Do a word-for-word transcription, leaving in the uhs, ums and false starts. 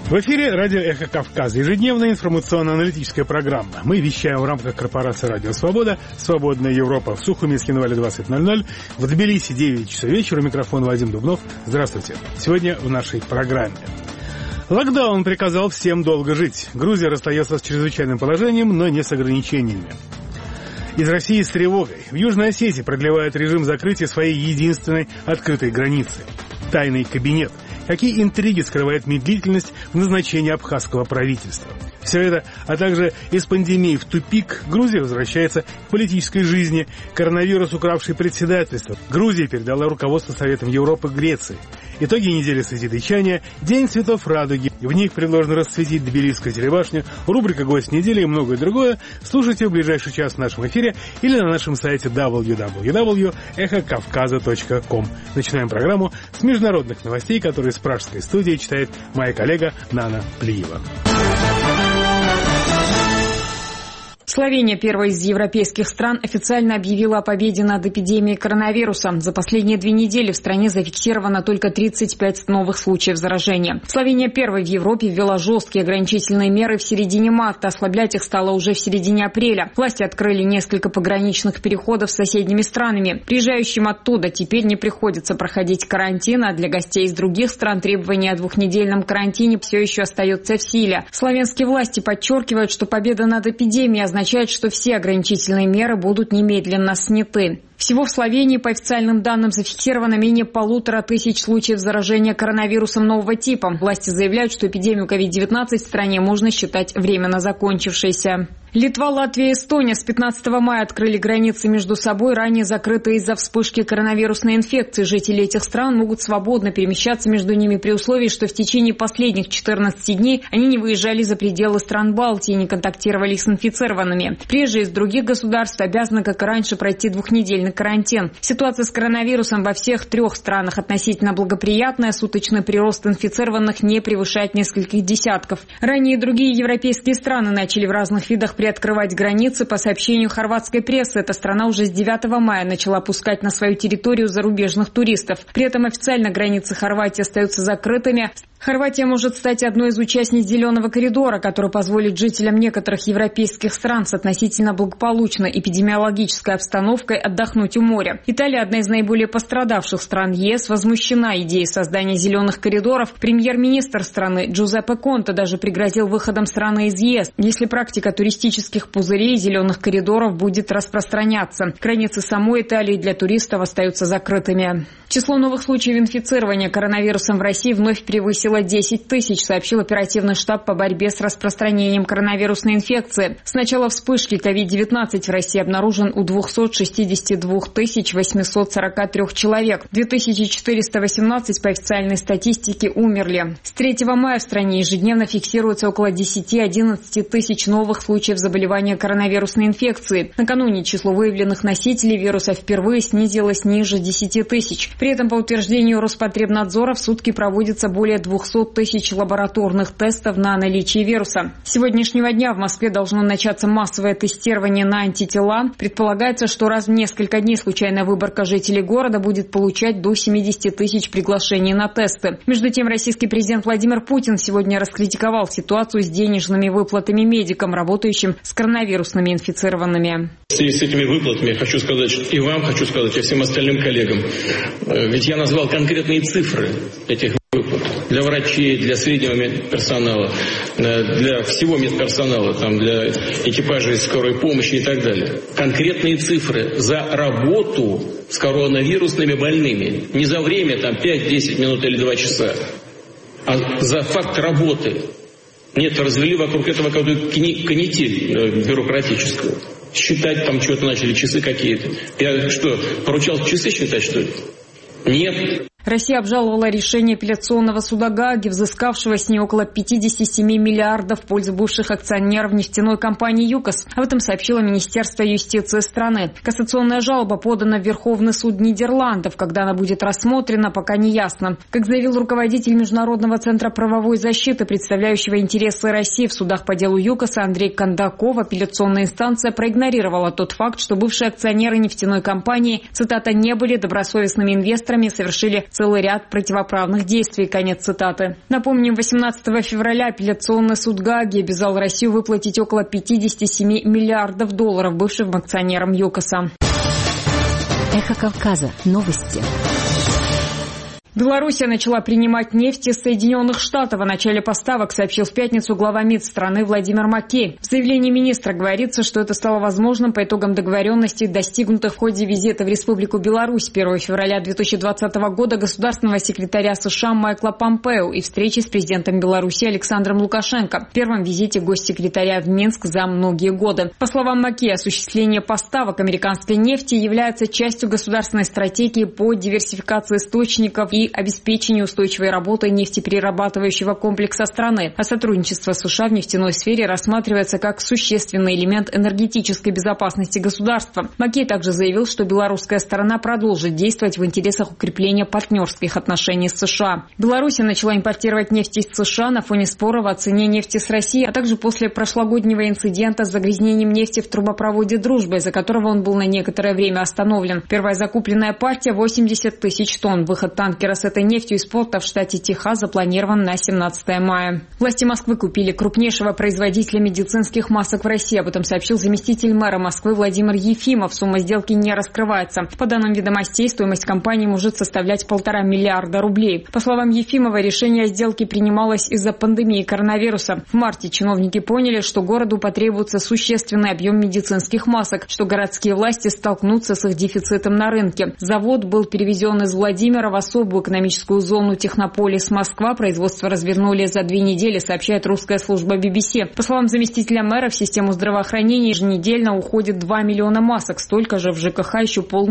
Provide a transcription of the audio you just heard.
В эфире радио «Эхо Кавказа», ежедневная информационно-аналитическая программа. Мы вещаем в рамках корпорации «Радио Свобода», «Свободная Европа». В Сухуми, Скинвале двадцать ноль ноль, в Тбилиси девять часов вечера. Микрофон Вадим Дубнов. Здравствуйте. Сегодня в нашей программе. Локдаун приказал всем долго жить. Грузия расстается с чрезвычайным положением, но не с ограничениями. Из России с тревогой. В Южной Осетии продлевают режим закрытия своей единственной открытой границы. Тайный кабинет. Какие интриги скрывает медлительность в назначении абхазского правительства? Все это, а также из пандемии в тупик, Грузия возвращается к политической жизни. Коронавирус, укравший председательство. Грузия передала руководство Советом Европы Греции. Итоги недели созидычания, День цветов радуги. В них предложено расцветить Тбилисскую телебашню, рубрика «Гость недели» и многое другое. Слушайте в ближайший час в нашем эфире или на нашем сайте дабл ю дабл ю дабл ю точка эхо кавказа точка ком. Начинаем программу с международных новостей, которые с пражской студии читает моя коллега Нана Плиева. Словения, первая из европейских стран, официально объявила о победе над эпидемией коронавируса. За последние две недели в стране зафиксировано только тридцать пять новых случаев заражения. Словения первой в Европе ввела жесткие ограничительные меры в середине марта. Ослаблять их стало уже в середине апреля. Власти открыли несколько пограничных переходов с соседними странами. Приезжающим оттуда теперь не приходится проходить карантин, а для гостей из других стран требование о двухнедельном карантине все еще остается в силе. Словенские власти подчеркивают, что победа над эпидемией означает, означает, что все ограничительные меры будут немедленно сняты. Всего в Словении, по официальным данным, зафиксировано менее полутора тысяч случаев заражения коронавирусом нового типа. Власти заявляют, что эпидемию ковид девятнадцать в стране можно считать временно закончившейся. Литва, Латвия и Эстония с пятнадцатого мая открыли границы между собой, ранее закрытые из-за вспышки коронавирусной инфекции. Жители этих стран могут свободно перемещаться между ними при условии, что в течение последних четырнадцати дней они не выезжали за пределы стран Балтии и не контактировали с инфицированными. Приезжие из других государств обязаны, как и раньше, пройти двухнедельный карантин. Ситуация с коронавирусом во всех трех странах относительно благоприятная. Суточный прирост инфицированных не превышает нескольких десятков. Ранее другие европейские страны начали в разных видах приоткрывать границы. По сообщению хорватской прессы, эта страна уже с девятого мая начала пускать на свою территорию зарубежных туристов. При этом официально границы Хорватии остаются закрытыми. Хорватия может стать одной из участниц «Зеленого коридора», который позволит жителям некоторых европейских стран с относительно благополучной эпидемиологической обстановкой отдохнуть у моря. Италия, одна из наиболее пострадавших стран ЕС, возмущена идеей создания «Зеленых коридоров». Премьер-министр страны Джузеппе Конте даже пригрозил выходом страны из ЕС, если практика туристических пузырей «Зеленых коридоров» будет распространяться. Границы самой Италии для туристов остаются закрытыми. Число новых случаев инфицирования коронавирусом в России вновь превысило десять тысяч, сообщил оперативный штаб по борьбе с распространением коронавирусной инфекции. С начала вспышки ковид девятнадцать в России обнаружен у двухсот шестидесяти двух тысяч восьмисот сорока трёх человек. две тысячи четыреста восемнадцать по официальной статистике умерли. С третьего мая в стране ежедневно фиксируется около десяти-одиннадцати тысяч новых случаев заболевания коронавирусной инфекцией. Накануне число выявленных носителей вируса впервые снизилось ниже десяти тысяч. При этом, по утверждению Роспотребнадзора, в сутки проводится более двухсот тысяч лабораторных тестов на наличие вируса. С сегодняшнего дня в Москве должно начаться массовое тестирование на антитела. Предполагается, что раз в несколько дней случайная выборка жителей города будет получать до семидесяти тысяч приглашений на тесты. Между тем, российский президент Владимир Путин сегодня раскритиковал ситуацию с денежными выплатами медикам, работающим с коронавирусными инфицированными. В связи с этими выплатами хочу сказать, и вам хочу сказать, и всем остальным коллегам, ведь я назвал конкретные цифры этих выплат для врачей, для среднего медперсонала, для всего медперсонала, там, для экипажей скорой помощи и так далее. Конкретные цифры за работу с коронавирусными больными. Не за время, там, пять-десять минут или два часа, а за факт работы. Нет, развели вокруг этого какую-то канитель бюрократическую. Считать там что-то начали, часы какие-то. Я что, поручал часы считать, что ли? Нет. Россия обжаловала решение апелляционного суда Гааги, взыскавшего с нее около пятидесяти семи миллиардов в пользу бывших акционеров нефтяной компании «ЮКОС». Об этом сообщило Министерство юстиции страны. Кассационная жалоба подана в Верховный суд Нидерландов. Когда она будет рассмотрена, пока не ясно. Как заявил руководитель Международного центра правовой защиты, представляющего интересы России в судах по делу ЮКОСа Андрей Кондаков, апелляционная инстанция проигнорировала тот факт, что бывшие акционеры нефтяной компании, цитата, «не были добросовестными инвесторами и совершили целый ряд противоправных действий. Конец цитаты. Напомним, восемнадцатого февраля апелляционный суд Гааги обязал Россию выплатить около пятьдесят семь миллиардов долларов бывшим акционерам ЮКОСа. Эхо Кавказа. Новости. Белоруссия начала принимать нефть из Соединенных Штатов. О начале поставок сообщил в пятницу глава МИД страны Владимир Маккей. В заявлении министра говорится, что это стало возможным по итогам договоренностей, достигнутых в ходе визита в Республику Беларусь первого февраля две тысячи двадцатого года государственного секретаря США Майкла Помпео и встречи с президентом Беларуси Александром Лукашенко. В первом визите госсекретаря в Минск за многие годы. По словам Маккея, осуществление поставок американской нефти является частью государственной стратегии по диверсификации источников и обеспечению устойчивой работы нефтеперерабатывающего комплекса страны. А сотрудничество США в нефтяной сфере рассматривается как существенный элемент энергетической безопасности государства. Маккей также заявил, что белорусская сторона продолжит действовать в интересах укрепления партнерских отношений с США. Беларусь начала импортировать нефть из США на фоне споров о цене нефти с Россией, а также после прошлогоднего инцидента с загрязнением нефти в трубопроводе «Дружба», из-за которого он был на некоторое время остановлен. Первая закупленная партия – восемьдесят тысяч тонн. Выход танкера с этой нефтью из порта в штате Техас запланирован на семнадцатое мая. Власти Москвы купили крупнейшего производителя медицинских масок в России. Об этом сообщил заместитель мэра Москвы Владимир Ефимов. Сумма сделки не раскрывается. По данным «Ведомостей», стоимость компании может составлять полтора миллиарда рублей. По словам Ефимова, решение о сделке принималось из-за пандемии коронавируса. В марте чиновники поняли, что городу потребуется существенный объем медицинских масок, что городские власти столкнутся с их дефицитом на рынке. Завод был перевезен из Владимира в особую экономическую зону Технополис Москва. Производство развернули за две недели, сообщает русская служба би би си. По словам заместителя мэра, в систему здравоохранения еженедельно уходит два миллиона масок, столько же в ЖКХ еще полмиллиона.